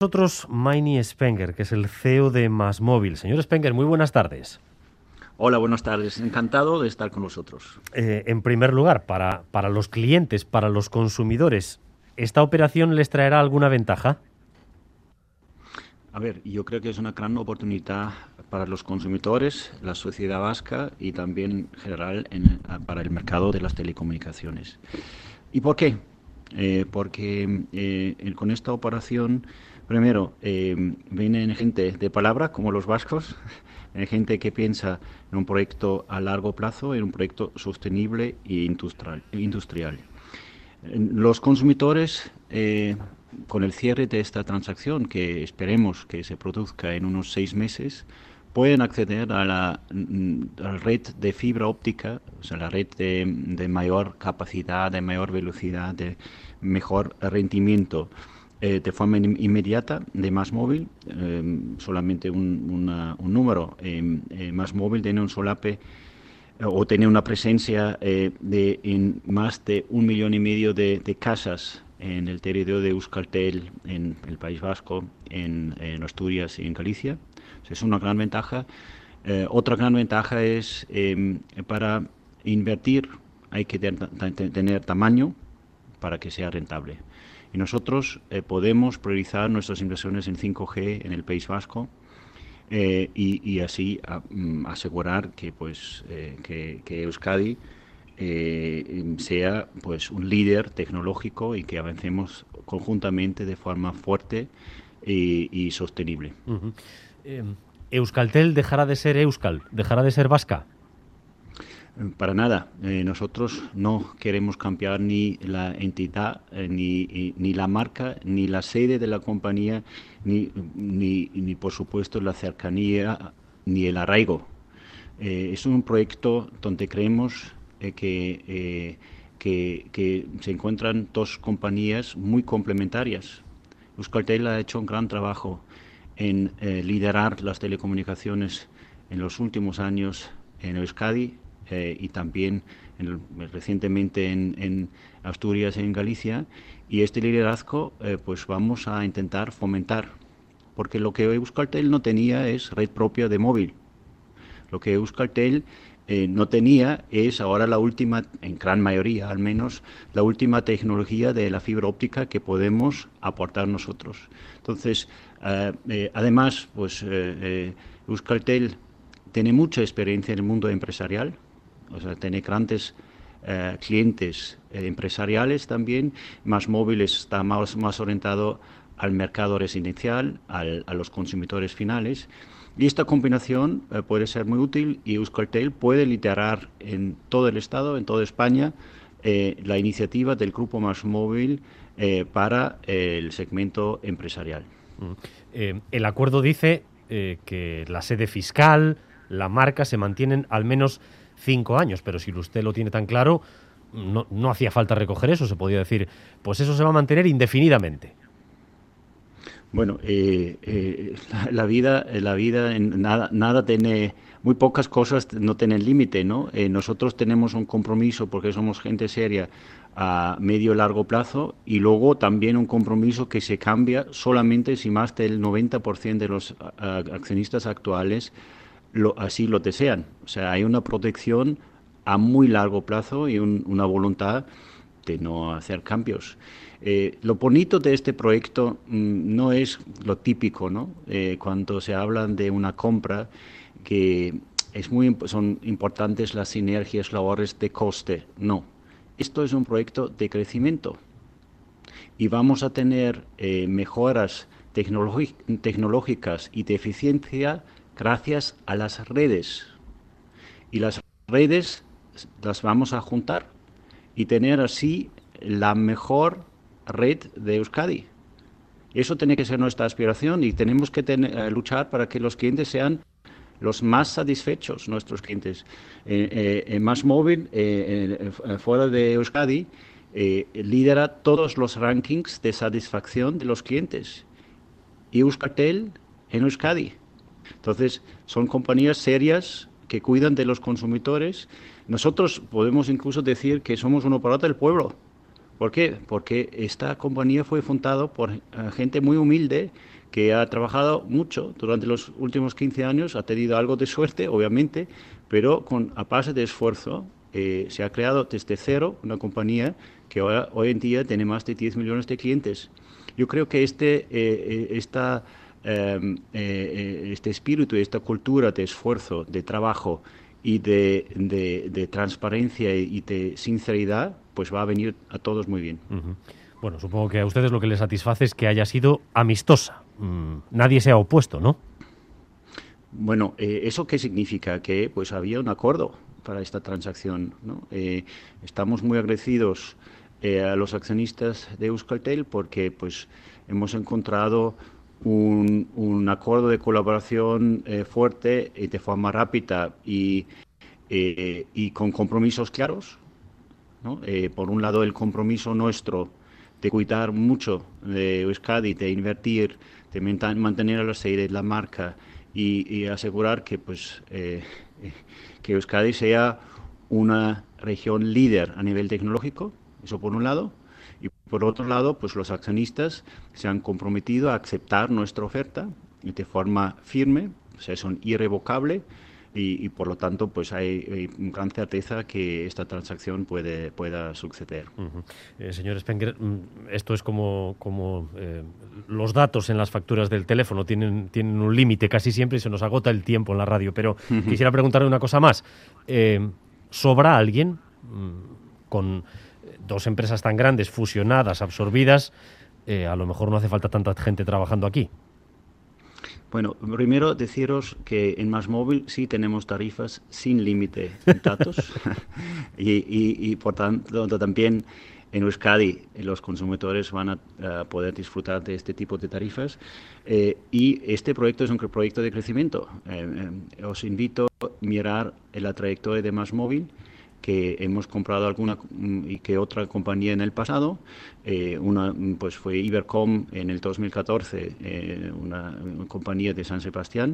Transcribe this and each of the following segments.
Nosotros Maini Spenger, que es el CEO de MásMóvil. Señor Spenger, muy buenas tardes. Hola, buenas tardes. Encantado de estar con vosotros. En primer lugar, para los clientes, para los consumidores, ¿esta operación les traerá alguna ventaja? A ver, yo creo que es una gran oportunidad para los consumidores, la sociedad vasca y también en general para el mercado de las telecomunicaciones. ¿Y por qué? Porque con esta operación, primero, vienen gente de palabra, como los vascos, gente que piensa en un proyecto a largo plazo, en un proyecto sostenible e industrial. Los consumidores, con el cierre de esta transacción, que esperemos que se produzca en unos 6 meses, pueden acceder a la red de fibra óptica, o sea, la red de mayor capacidad, de mayor velocidad, de mejor rendimiento, de forma inmediata de MásMóvil. Solamente un número. MásMóvil tiene un solape o tiene una presencia en más de 1,5 millones de casas en el territorio de Euskaltel, en el País Vasco, en Asturias y en Galicia. O sea, es una gran ventaja. Otra gran ventaja es para invertir hay que tener tamaño para que sea rentable. Y nosotros podemos priorizar nuestras inversiones en 5G en el País Vasco, y así asegurar que que Euskadi sea pues un líder tecnológico y que avancemos conjuntamente de forma fuerte y sostenible. Uh-huh. ¿Euskaltel dejará de ser Euskal, dejará de ser vasca? Para nada. Nosotros no queremos cambiar ni la entidad, ni la marca, ni la sede de la compañía, ni por supuesto la cercanía, ni el arraigo. Es un proyecto donde creemos que se encuentran dos compañías muy complementarias. Euskaltel ha hecho un gran trabajo en liderar las telecomunicaciones en los últimos años en Euskadi, y también recientemente en Asturias y en Galicia, y este liderazgo pues vamos a intentar fomentar, porque lo que Euskaltel no tenía es red propia de móvil. Lo que Euskaltel no tenía es ahora la última, en gran mayoría al menos, la última tecnología de la fibra óptica que podemos aportar nosotros. Entonces, además, Euskaltel tiene mucha experiencia en el mundo empresarial, o sea, tiene grandes clientes empresariales también. MásMóvil está más orientado al mercado residencial, a los consumidores finales. Y esta combinación puede ser muy útil, y Euskaltel puede liderar en todo el Estado, en toda España, la iniciativa del grupo MásMóvil para el segmento empresarial. El acuerdo dice que la sede fiscal, la marca se mantienen al menos 5 años, pero si usted lo tiene tan claro, no hacía falta recoger eso, se podía decir, pues eso se va a mantener indefinidamente. Bueno, la vida nada tiene, muy pocas cosas no tienen límite, ¿no? Nosotros tenemos un compromiso, porque somos gente seria, a medio y largo plazo, y luego también un compromiso que se cambia solamente si más del 90% de los accionistas actuales así lo desean. O sea, hay una protección a muy largo plazo y una voluntad de no hacer cambios. Lo bonito de este proyecto no es lo típico, ¿no? Cuando se habla de una compra, que son importantes las sinergias, labores de coste. No, esto es un proyecto de crecimiento y vamos a tener mejoras tecnológicas y de eficiencia gracias a las redes. Y las redes las vamos a juntar y tener así la mejor red de Euskadi. Eso tiene que ser nuestra aspiración, y tenemos que luchar para que los clientes sean los más satisfechos, nuestros clientes. MásMóvil, fuera de Euskadi, lidera todos los rankings de satisfacción de los clientes. Y Euskaltel en Euskadi. Entonces, son compañías serias que cuidan de los consumidores. Nosotros podemos incluso decir que somos un operador del pueblo, ¿Por qué? Porque esta compañía fue fundada por gente muy humilde que ha trabajado mucho durante los últimos 15 años, ha tenido algo de suerte, obviamente, pero a base de esfuerzo se ha creado desde cero una compañía que hoy en día tiene más de 10 millones de clientes. Yo creo que este espíritu, esta cultura de esfuerzo, de trabajo y de transparencia y de sinceridad, pues va a venir a todos muy bien. Uh-huh. Bueno, supongo que a ustedes lo que les satisface es que haya sido amistosa. Nadie se ha opuesto, ¿no? Bueno, ¿eso qué significa? Que pues había un acuerdo para esta transacción, ¿no? Estamos muy agradecidos a los accionistas de Euskaltel porque pues hemos encontrado un acuerdo de colaboración fuerte y de forma rápida y con compromisos claros, ¿no? Por un lado, el compromiso nuestro de cuidar mucho de Euskadi, de invertir, de mantener la sede, la marca y asegurar que, que Euskadi sea una región líder a nivel tecnológico, eso por un lado. Y por otro lado, pues los accionistas se han comprometido a aceptar nuestra oferta de forma firme, o sea, son irrevocable y por lo tanto pues hay gran certeza que esta transacción pueda suceder. Uh-huh. Señor Spenger, esto es como los datos en las facturas del teléfono tienen un límite casi siempre y se nos agota el tiempo en la radio, pero quisiera preguntarle una cosa más. ¿Sobra alguien con dos empresas tan grandes, fusionadas, absorbidas? A lo mejor no hace falta tanta gente trabajando aquí. Bueno, primero deciros que en MásMóvil sí tenemos tarifas sin límite de datos y por tanto también en Euskadi los consumidores van a poder disfrutar de este tipo de tarifas y este proyecto es un proyecto de crecimiento. Os invito a mirar la trayectoria de MásMóvil, que hemos comprado alguna y que otra compañía en el pasado. Una pues fue Ibercom en el 2014, una compañía de San Sebastián,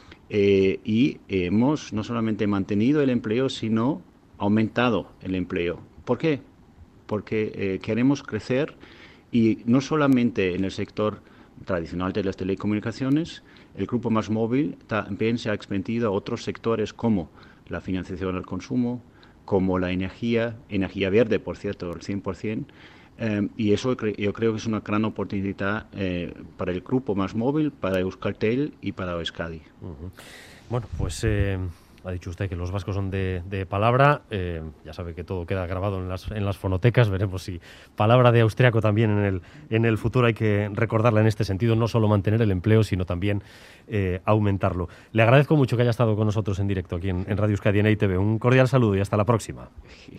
y hemos no solamente mantenido el empleo, sino aumentado el empleo. ¿Por qué? Porque queremos crecer y no solamente en el sector tradicional de las telecomunicaciones, el grupo MásMóvil también se ha expandido a otros sectores como la financiación al consumo, como la energía verde, por cierto, el 100%, y eso yo creo que es una gran oportunidad para el grupo MásMóvil, para Euskaltel y para Euskadi. Uh-huh. Bueno, pues ha dicho usted que los vascos son de palabra, ya sabe que todo queda grabado en las fonotecas, veremos si palabra de austriaco también en el futuro hay que recordarla en este sentido, no solo mantener el empleo, sino también aumentarlo. Le agradezco mucho que haya estado con nosotros en directo aquí en Radio Euskadi, en EITV. Un cordial saludo y hasta la próxima.